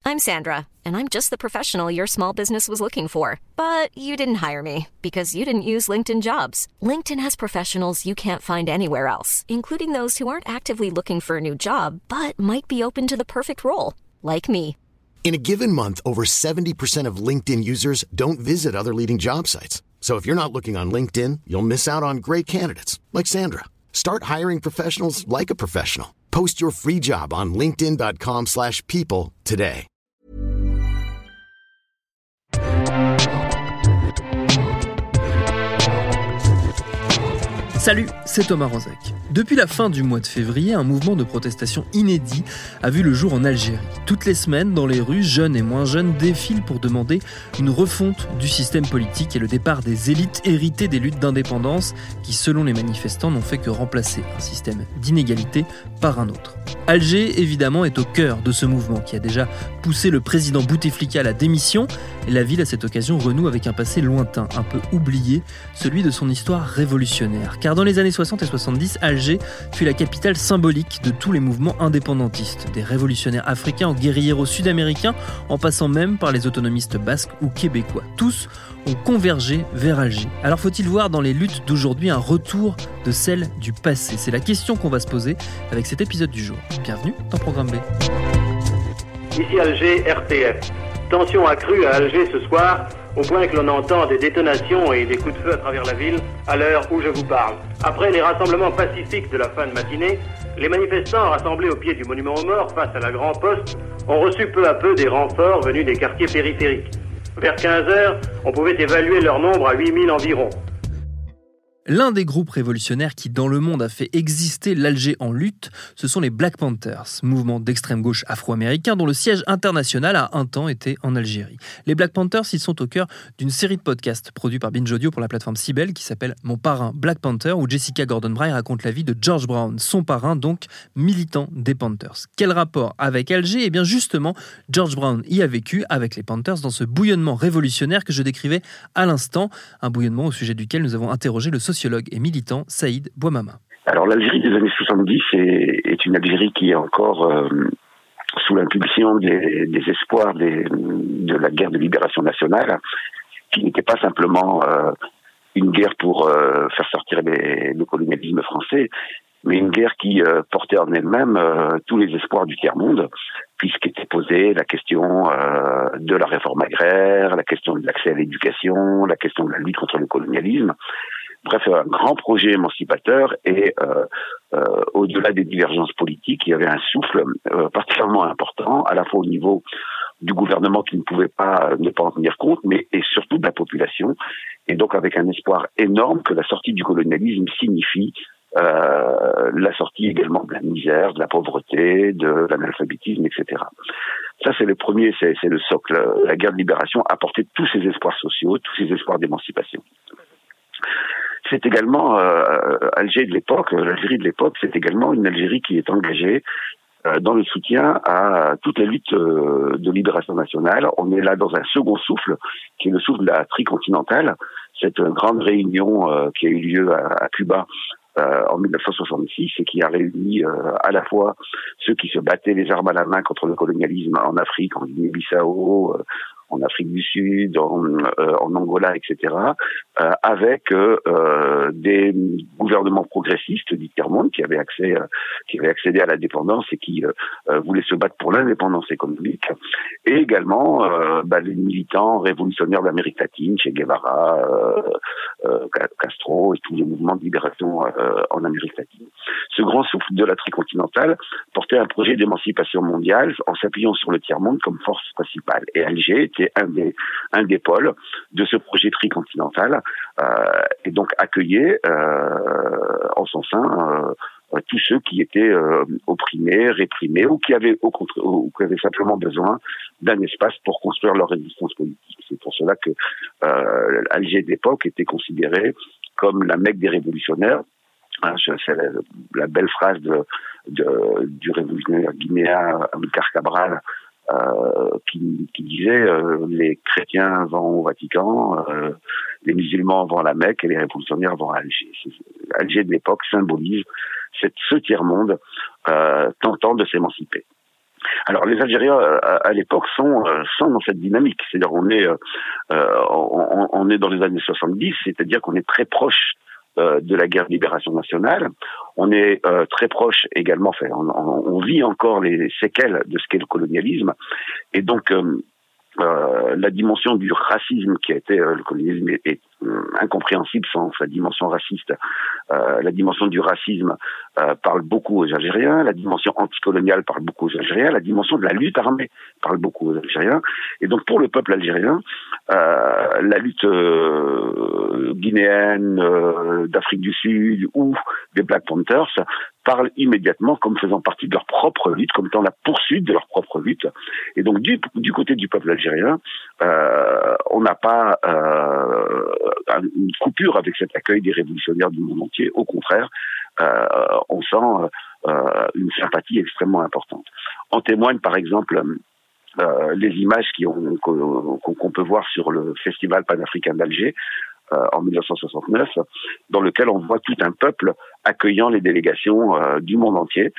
I'm Sandra, and I'm just the professional your small business was looking for. But you didn't hire me because you didn't use LinkedIn Jobs. LinkedIn has professionals you can't find anywhere else, including those who aren't actively looking for a new job, but might be open to the perfect role, like me. In a given month, over 70% of LinkedIn users don't visit other leading job sites. So if you're not looking on LinkedIn, you'll miss out on great candidates like Sandra. Start hiring professionals like a professional. Post your free job on linkedin.com/people today. Salut, c'est Thomas Rozek. Depuis la fin du mois de février, un mouvement de protestation inédit a vu le jour en Algérie. Toutes les semaines, dans les rues, jeunes et moins jeunes défilent pour demander une refonte du système politique et le départ des élites héritées des luttes d'indépendance qui, selon les manifestants, n'ont fait que remplacer un système d'inégalité par un autre. Alger, évidemment, est au cœur de ce mouvement qui a déjà poussé le président Bouteflika à la démission et la ville, à cette occasion, renoue avec un passé lointain, un peu oublié, celui de son histoire révolutionnaire. Car dans les années 60 et 70, Alger fut la capitale symbolique de tous les mouvements indépendantistes, des révolutionnaires africains aux guérilleros sud-américains, en passant même par les autonomistes basques ou québécois. Tous ont convergé vers Alger. Alors faut-il voir dans les luttes d'aujourd'hui un retour de celles du passé ? C'est la question qu'on va se poser avec cet épisode du jour. Bienvenue dans Programme B. Ici Alger, RTF. Tension accrue à Alger ce soir, au point que l'on entend des détonations et des coups de feu à travers la ville à l'heure où je vous parle. Après les rassemblements pacifiques de la fin de matinée, les manifestants rassemblés au pied du monument aux morts face à la Grand Poste ont reçu peu à peu des renforts venus des quartiers périphériques. Vers 15h, on pouvait évaluer leur nombre à 8000 environ. L'un des groupes révolutionnaires qui, dans le monde, a fait exister l'Alger en lutte, ce sont les Black Panthers, mouvement d'extrême gauche afro-américain dont le siège international a un temps été en Algérie. Les Black Panthers, ils sont au cœur d'une série de podcasts produits par Binge Audio pour la plateforme Sibel qui s'appelle Mon parrain Black Panther, où Jessica Gordon-Bray raconte la vie de George Brown, son parrain, donc militant des Panthers. Quel rapport avec Alger ? Eh bien justement, George Brown y a vécu avec les Panthers dans ce bouillonnement révolutionnaire que je décrivais à l'instant, un bouillonnement au sujet duquel nous avons interrogé le sociologue et militant Saïd Bouamama. Alors l'Algérie des années 70 est une Algérie qui est encore sous l'impulsion des espoirs de la guerre de libération nationale, qui n'était pas simplement une guerre pour faire sortir le colonialisme français, mais une guerre qui portait en elle-même tous les espoirs du tiers-monde, puisqu'était posée la question de la réforme agraire, la question de l'accès à l'éducation, la question de la lutte contre le colonialisme. Bref, un grand projet émancipateur et au-delà des divergences politiques, il y avait un souffle particulièrement important, à la fois au niveau du gouvernement qui ne pouvait ne pas en tenir compte, mais et surtout de la population, et donc avec un espoir énorme que la sortie du colonialisme signifie la sortie également de la misère, de la pauvreté, de l'analphabétisme, etc. Ça, c'est le premier, c'est le socle. La guerre de libération apportait tous ces espoirs sociaux, tous ces espoirs d'émancipation. C'est également l'Algérie de l'époque, c'est également une Algérie qui est engagée dans le soutien à toute la lutte de libération nationale. On est là dans un second souffle, qui est le souffle de la tricontinentale, cette grande réunion qui a eu lieu à Cuba en 1966 et qui a réuni à la fois ceux qui se battaient les armes à la main contre le colonialisme en Afrique, en Guinée-Bissau, en Afrique du Sud, en Angola, etc., avec des gouvernements progressistes du tiers-monde qui avaient accédé à la dépendance et qui voulaient se battre pour l'indépendance économique, et également les militants révolutionnaires d'Amérique latine, Che Guevara, Castro et tous les mouvements de libération en Amérique latine. Ce grand souffle de la tricontinentale portait un projet d'émancipation mondiale en s'appuyant sur le tiers-monde comme force principale. Et Alger était un des pôles de ce projet tricontinental et donc accueillait en son sein tous ceux qui étaient opprimés, réprimés ou qui avaient simplement besoin d'un espace pour construire leur résistance politique. C'est pour cela que Alger d'époque était considérée comme la Mecque des révolutionnaires. C'est la belle phrase du révolutionnaire guinéen Amilcar Cabral qui disait les chrétiens vont au Vatican, les musulmans vont à la Mecque et les révolutionnaires vont à Alger. Alger de l'époque symbolise ce tiers-monde tentant de s'émanciper. Alors les Algériens à l'époque sont dans cette dynamique, c'est-à-dire on est dans les années 70, c'est-à-dire qu'on est très proche de la guerre de libération nationale. On est très proche également, on vit encore les séquelles de ce qu'est le colonialisme, et donc la dimension du racisme qui a été le colonialisme est incompréhensible sans sa dimension raciste. La dimension du racisme parle beaucoup aux Algériens, la dimension anticoloniale parle beaucoup aux Algériens, la dimension de la lutte armée parle beaucoup aux Algériens. Et donc pour le peuple algérien, la lutte guinéenne, d'Afrique du Sud ou des Black Panthers parlent immédiatement comme faisant partie de leur propre lutte, comme étant la poursuite de leur propre lutte. Et donc du côté du peuple algérien, on n'a pas une coupure avec cet accueil des révolutionnaires du monde entier. Au contraire, on sent une sympathie extrêmement importante. En témoignent par exemple les images qu'on peut voir sur le Festival panafricain d'Alger en 1969, dans lequel on voit tout un peuple accueillant les délégations du monde entier,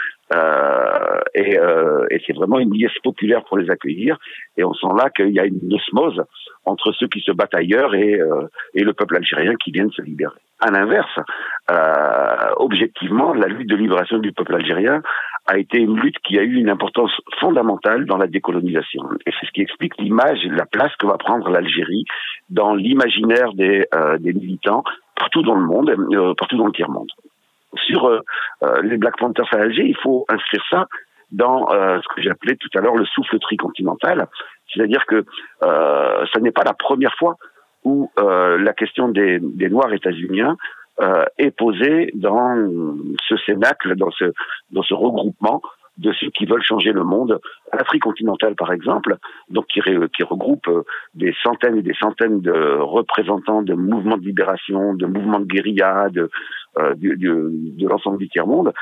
et c'est vraiment une liesse populaire pour les accueillir, et on sent là qu'il y a une osmose entre ceux qui se battent ailleurs et le peuple algérien qui vient de se libérer. À l'inverse, objectivement, la lutte de libération du peuple algérien a été une lutte qui a eu une importance fondamentale dans la décolonisation. Et c'est ce qui explique l'image, la place que va prendre l'Algérie dans l'imaginaire des militants partout dans le monde, partout dans le tiers-monde. Sur les Black Panthers à Alger, il faut inscrire ça dans ce que j'appelais tout à l'heure le souffle tricontinental. C'est-à-dire que ça n'est pas la première fois où la question des Noirs états-uniens est posée dans ce cénacle, dans ce regroupement de ceux qui veulent changer le monde. L'Afrique continentale, par exemple, donc qui regroupe des centaines et des centaines de représentants de mouvements de libération, de mouvements de guérilla, de l'ensemble du tiers-monde,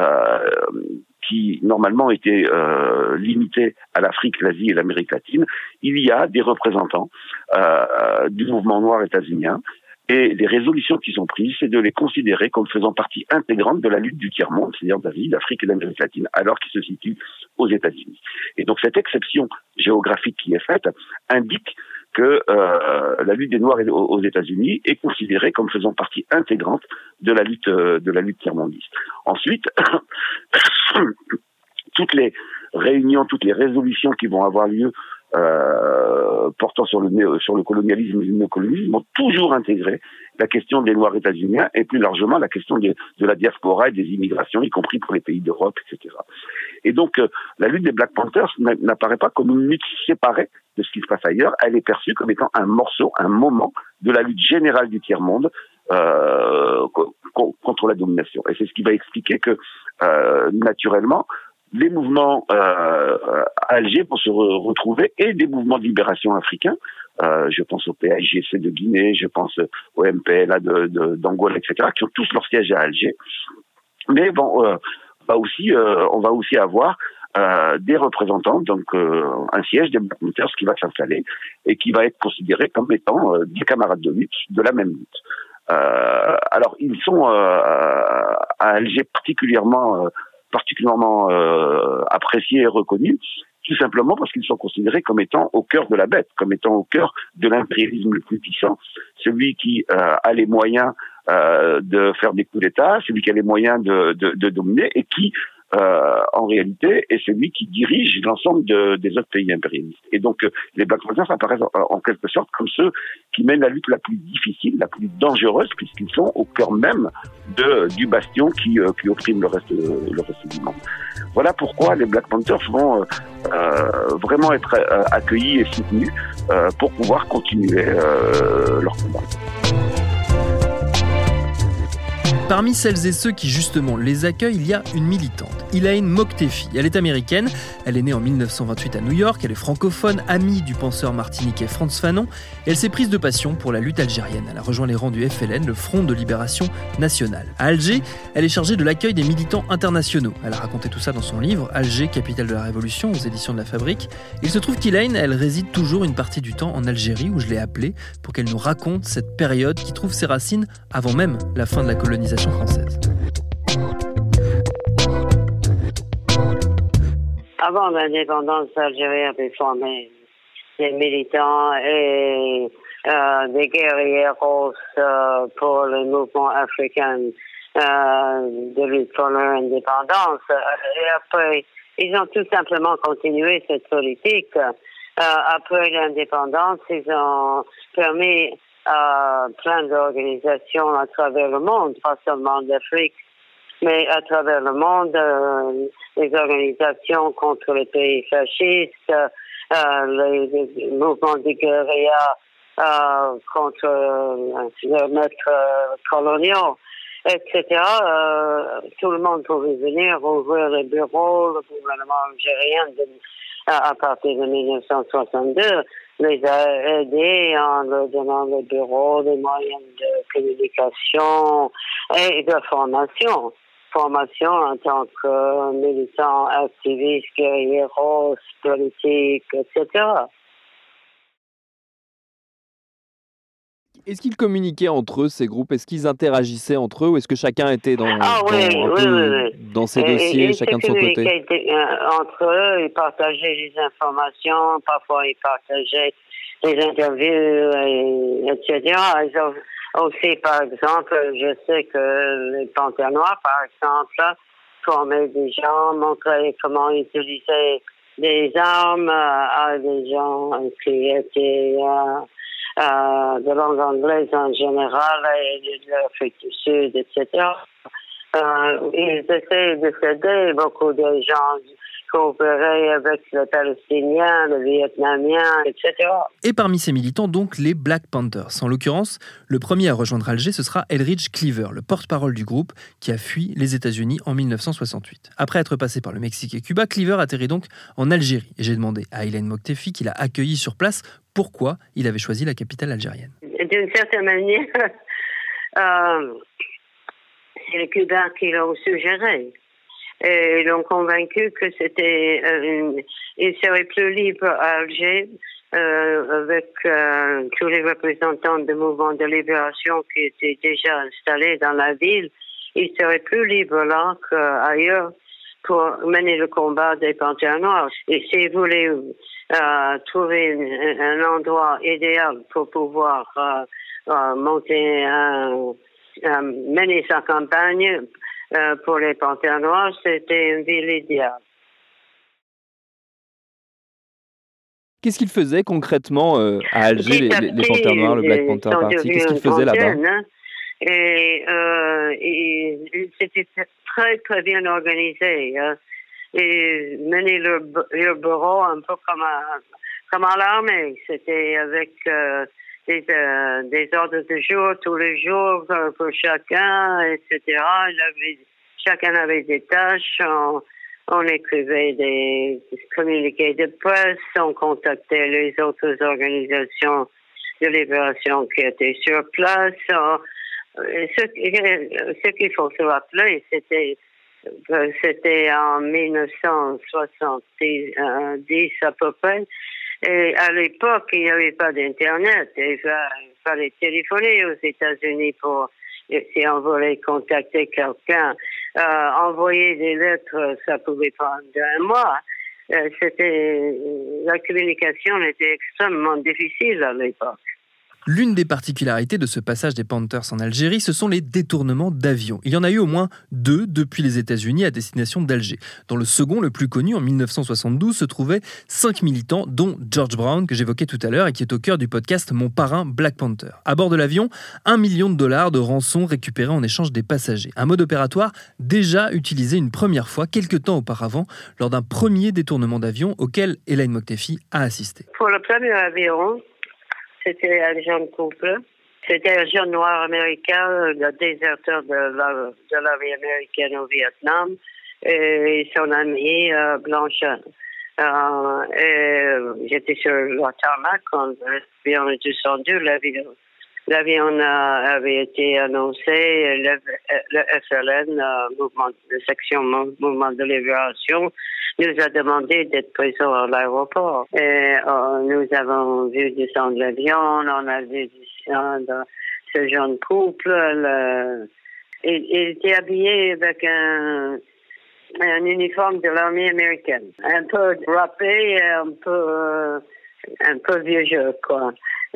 qui normalement étaient limités à l'Afrique, l'Asie et l'Amérique latine. Il y a des représentants du mouvement noir états-unien, et les résolutions qui sont prises, c'est de les considérer comme faisant partie intégrante de la lutte du tiers-monde, c'est-à-dire d'Asie, d'Afrique et d'Amérique latine, alors qu'ils se situent aux États-Unis. Et donc cette exception géographique qui est faite indique que la lutte des Noirs aux États-Unis est considérée comme faisant partie intégrante de la lutte tiers-mondiste. Ensuite, toutes les réunions, toutes les résolutions qui vont avoir lieu portant sur le colonialisme et le néocolonialisme ont toujours intégré la question des Noirs états-uniens et plus largement la question de la diaspora et des immigrations, y compris pour les pays d'Europe, etc. Et donc, la lutte des Black Panthers n'apparaît pas comme une lutte séparée de ce qui se passe ailleurs, elle est perçue comme étant un morceau, un moment de la lutte générale du tiers-monde contre la domination. Et c'est ce qui va expliquer que, naturellement, les mouvements à Alger vont se retrouver, et des mouvements de libération africains, je pense au PAIGC de Guinée, je pense au MPLA d'Angola, etc., qui ont tous leur siège à Alger. Mais bon, on va aussi avoir des représentants, donc un siège des Black Panthers qui va s'installer et qui va être considéré comme étant des camarades de lutte, de la même lutte. Alors, ils sont à Alger particulièrement appréciés et reconnus, tout simplement parce qu'ils sont considérés comme étant au cœur de la bête, comme étant au cœur de l'impérialisme le plus puissant, celui qui a les moyens de faire des coups d'État, celui qui a les moyens de dominer, et qui en réalité est celui qui dirige l'ensemble des autres pays impérialistes. Et donc les Black Panthers apparaissent en quelque sorte comme ceux qui mènent la lutte la plus difficile, la plus dangereuse, puisqu'ils sont au cœur même du bastion qui opprime le reste du monde. Voilà pourquoi les Black Panthers vont vraiment être accueillis et soutenus pour pouvoir continuer leur combat. Parmi celles et ceux qui justement les accueillent, il y a une militante, Ilaïn Moktefi. Elle est américaine, elle est née en 1928 à New York, elle est francophone, amie du penseur martiniquais Frantz Fanon, et elle s'est prise de passion pour la lutte algérienne. Elle a rejoint les rangs du FLN, le Front de Libération Nationale. À Alger, elle est chargée de l'accueil des militants internationaux. Elle a raconté tout ça dans son livre « Alger, capitale de la Révolution » aux éditions de La Fabrique. Il se trouve qu'Ilaïn, elle réside toujours une partie du temps en Algérie, où je l'ai appelée pour qu'elle nous raconte cette période qui trouve ses racines avant même la fin de la colonisation française. avant l'indépendance, l'Algérie avait formé des militants et des guerrieros pour le mouvement africain de lutte pour leur indépendance. Et après, ils ont tout simplement continué cette politique. Après l'indépendance, ils ont permis plein d'organisations à travers le monde, pas seulement d'Afrique, mais à travers le monde, les organisations contre les pays fascistes, les mouvements de guérilla contre les maîtres coloniaux, etc. Tout le monde pouvait venir ouvrir les bureaux. Le gouvernement algérien, à partir de 1962, les a aidés en leur donnant les bureaux, des moyens de communication et de formation. Formation en tant que militants, activistes, guerrieros, politiques, etc. Est-ce qu'ils communiquaient entre eux, ces groupes? Est-ce qu'ils interagissaient entre eux ou est-ce que chacun était dans ses dossiers, chacun de son côté? Entre eux, ils partageaient les informations, parfois ils partageaient les interviews, etc. Ils ont aussi, par exemple, je sais que les Panthères Noirs, par exemple, formaient des gens, montraient comment utiliser des armes à des gens qui étaient de langue anglaise en général et de l'Afrique du Sud, etc. Ils essaient de s'aider, beaucoup de gens coopéraient avec les Palestiniens, les Vietnamiens, etc. Et parmi ces militants, donc, les Black Panthers. En l'occurrence, le premier à rejoindre Alger, ce sera Eldridge Cleaver, le porte-parole du groupe, qui a fui les États-Unis en 1968. Après être passé par le Mexique et Cuba, Cleaver atterrit donc en Algérie. Et j'ai demandé à Hélène Moktefi, qui l'a accueilli sur place, pourquoi il avait choisi la capitale algérienne. D'une certaine manière, c'est les Cubains qui l'ont suggéré. Et ils l'ont convaincu que il serait plus libre à Alger avec tous les représentants du mouvement de libération qui étaient déjà installés dans la ville. Il serait plus libre là qu'ailleurs pour mener le combat des Panthères Noirs. Et s'ils voulaient trouver un endroit idéal pour pouvoir mener sa campagne pour les Panthères Noirs, c'était une ville idéale. Qu'est-ce qu'ils faisaient concrètement à Alger, les Panthères Noirs, le Black Panther Party? Qu'est-ce qu'ils faisaient là-bas? Et c'était très, très bien organisé. Et menaient leur bureau un peu comme à l'armée. C'était avec des ordres de jour tous les jours pour chacun, etc. Chacun avait des tâches. On écrivait des communiqués de presse, on contactait les autres organisations de libération qui étaient sur place. Ce qu'il faut se rappeler, c'était en 1970 à peu près. Et à l'époque, il n'y avait pas d'Internet. Il fallait téléphoner aux États-Unis pour, si on voulait contacter quelqu'un. Envoyer des lettres, ça pouvait prendre un mois. La communication était extrêmement difficile à l'époque. L'une des particularités de ce passage des Panthers en Algérie, ce sont les détournements d'avions. Il y en a eu au moins 2 depuis les États-Unis à destination d'Alger. Dans le second, le plus connu, en 1972, se trouvaient 5 militants, dont George Brown, que j'évoquais tout à l'heure et qui est au cœur du podcast Mon parrain Black Panther. À bord de l'avion, $1 million de rançon récupérés en échange des passagers. Un mode opératoire déjà utilisé une première fois, quelques temps auparavant, lors d'un premier détournement d'avion auquel Hélène Moktefi a assisté. Pour le premier avion, c'était un jeune couple. C'était un jeune noir américain, le déserteur de l'armée américaine au Vietnam, et son amie blanche. J'étais sur le tarmac quand l'avion est descendu. L'avion avait été annoncé. Le FLN, la section Mouvement de Libération, nous a demandé d'être présents à l'aéroport. Et nous avons vu descendre l'avion, on a vu descendre ce jeune couple. Il était habillé avec un uniforme de l'armée américaine. Un peu râpé, un peu vieux jeu, quoi.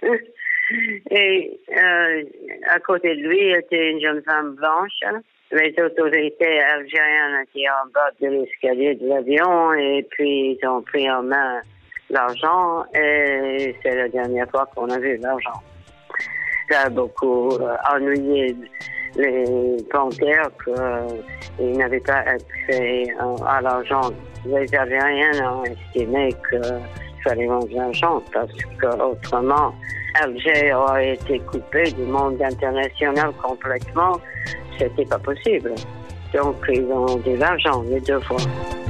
Et à côté de lui était une jeune femme blanche. Les autorités algériennes étaient en bas de l'escalier de l'avion et puis ils ont pris en main l'argent et c'est la dernière fois qu'on a vu l'argent. Ça a beaucoup ennuyé les banquiers qu'ils n'avaient pas accès à l'argent. Les Algériens ont estimé qu'il fallait rendre l'argent parce qu'autrement, Alger aurait été coupé du monde international complètement. C'était pas possible. Donc, ils ont de l'argent les deux fois.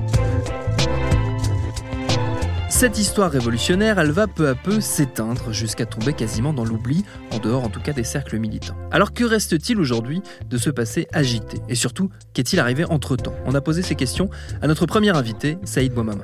Cette histoire révolutionnaire, elle va peu à peu s'éteindre jusqu'à tomber quasiment dans l'oubli, en dehors en tout cas des cercles militants. Alors que reste-t-il aujourd'hui de ce passé agité ? Et surtout, qu'est-il arrivé entre-temps ? On a posé ces questions à notre premier invité, Saïd Bouamama.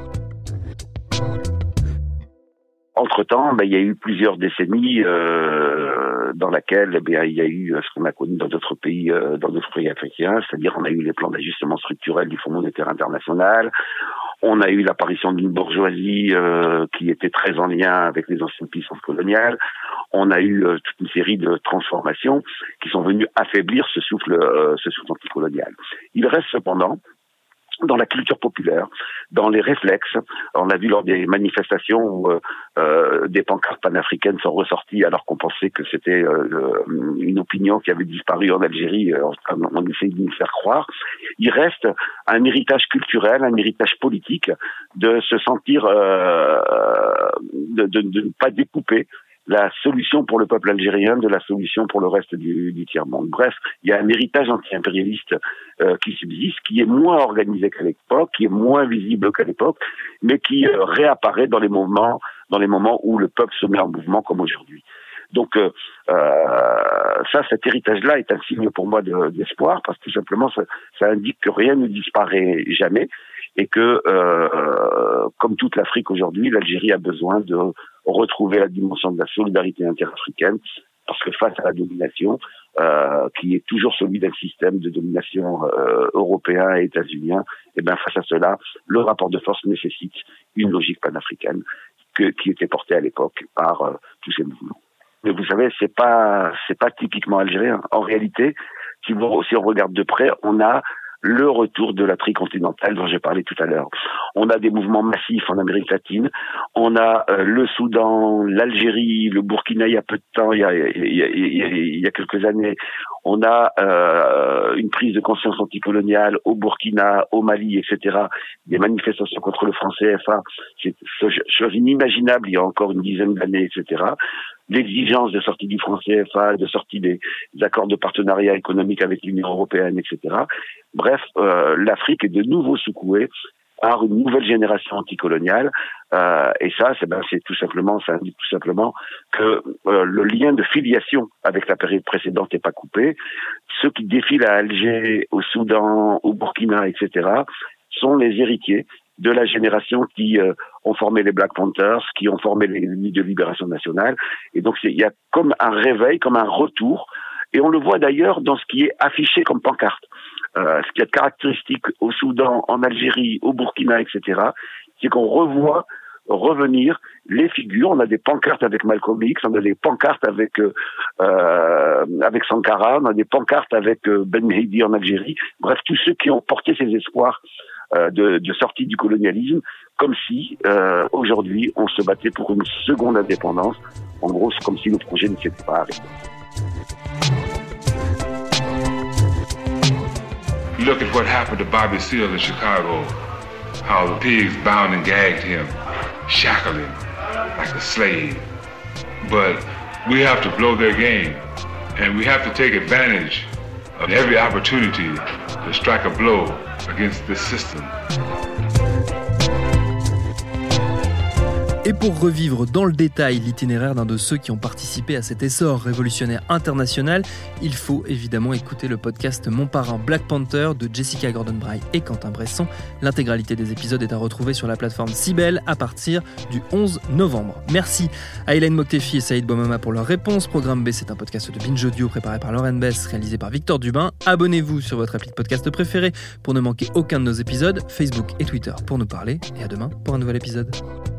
Entre-temps, il y a eu plusieurs décennies dans laquelle il y a eu ce qu'on a connu dans d'autres pays africains, c'est-à-dire on a eu les plans d'ajustement structurel du Fonds monétaire international, on a eu l'apparition d'une bourgeoisie qui était très en lien avec les anciennes puissances coloniales, on a eu toute une série de transformations qui sont venues affaiblir ce souffle anticolonial. Il reste cependant dans la culture populaire, dans les réflexes. On a vu lors des manifestations où des pancartes panafricaines sont ressorties alors qu'on pensait que c'était une opinion qui avait disparu en Algérie, on essaie de nous faire croire. Il reste un héritage culturel, un héritage politique de se sentir, de ne pas découper la solution pour le peuple algérien de la solution pour le reste du tiers-monde. Bref, il y a un héritage anti-impérialiste qui subsiste, qui est moins organisé qu'à l'époque, qui est moins visible qu'à l'époque, mais qui réapparaît dans les moments où le peuple se met en mouvement comme aujourd'hui. Donc cet héritage-là est un signe pour moi d'espoir, parce que tout simplement ça indique que rien ne disparaît jamais et que comme toute l'Afrique aujourd'hui, l'Algérie a besoin de retrouver la dimension de la solidarité interafricaine, parce que face à la domination, qui est toujours celui d'un système de domination européen et états-unien, et bien face à cela, le rapport de force nécessite une logique panafricaine qui était portée à l'époque par tous ces mouvements. Mais vous savez, c'est pas typiquement algérien. En réalité, si on regarde de près, on a le retour de la tricontinentale dont j'ai parlé tout à l'heure. On a des mouvements massifs en Amérique latine. On a le Soudan, l'Algérie, le Burkina il y a peu de temps, il y a quelques années. On a une prise de conscience anticoloniale au Burkina, au Mali, etc. Des manifestations contre le franc CFA. C'est chose inimaginable il y a encore une dizaine d'années, etc. L'exigence de sortie du franc CFA, de sortie des accords de partenariat économique avec l'Union européenne, etc. Bref, l'Afrique est de nouveau secouée par une nouvelle génération anticoloniale, et ça, c'est tout simplement, ça indique tout simplement que le lien de filiation avec la période précédente n'est pas coupé. Ceux qui défilent à Alger, au Soudan, au Burkina, etc., sont les héritiers de la génération qui ont formé les Black Panthers, qui ont formé les Nuits de Libération Nationale. Et donc, il y a comme un réveil, comme un retour. Et on le voit d'ailleurs dans ce qui est affiché comme pancarte. Ce qui est caractéristique au Soudan, en Algérie, au Burkina, etc., c'est qu'on revoit revenir les figures. On a des pancartes avec Malcolm X, on a des pancartes avec Sankara, on a des pancartes avec Ben Mehdi en Algérie. Bref, tous ceux qui ont porté ces espoirs de sortie du colonialisme, comme si aujourd'hui on se battait pour une seconde indépendance. En gros, c'est comme si le projet ne s'était pas arrêté. Look at what happened to Bobby Seale in Chicago. How the pigs bound and gagged him, shackled him like a slave. But we have to blow their game, and we have to take advantage of every opportunity to strike a blow against this system. Et pour revivre dans le détail l'itinéraire d'un de ceux qui ont participé à cet essor révolutionnaire international, il faut évidemment écouter le podcast Mon parrain Black Panther de Jessica Gordon-Bray et Quentin Bresson. L'intégralité des épisodes est à retrouver sur la plateforme Sibel à partir du 11 novembre. Merci à Hélène Moktefi et Saïd Bouamama pour leurs réponses. Programme B, c'est un podcast de Binge Audio préparé par Lauren Bess, réalisé par Victor Dubin. Abonnez-vous sur votre appli de podcast préféré pour ne manquer aucun de nos épisodes, Facebook et Twitter pour nous parler, et à demain pour un nouvel épisode.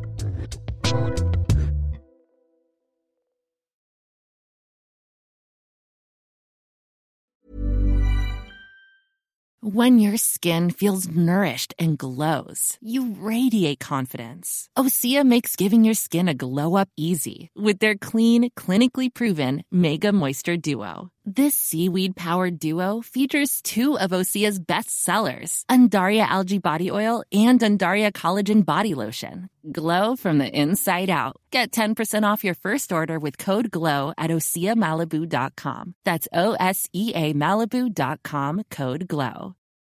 When your skin feels nourished and glows, you radiate confidence. Osea makes giving your skin a glow-up easy with their clean, clinically proven Mega Moisture Duo. This seaweed-powered duo features two of Osea's best sellers, Undaria Algae Body Oil and Undaria Collagen Body Lotion. Glow from the inside out. Get 10% off your first order with code GLOW at OseaMalibu.com. That's OSEAMalibu.com, code GLOW.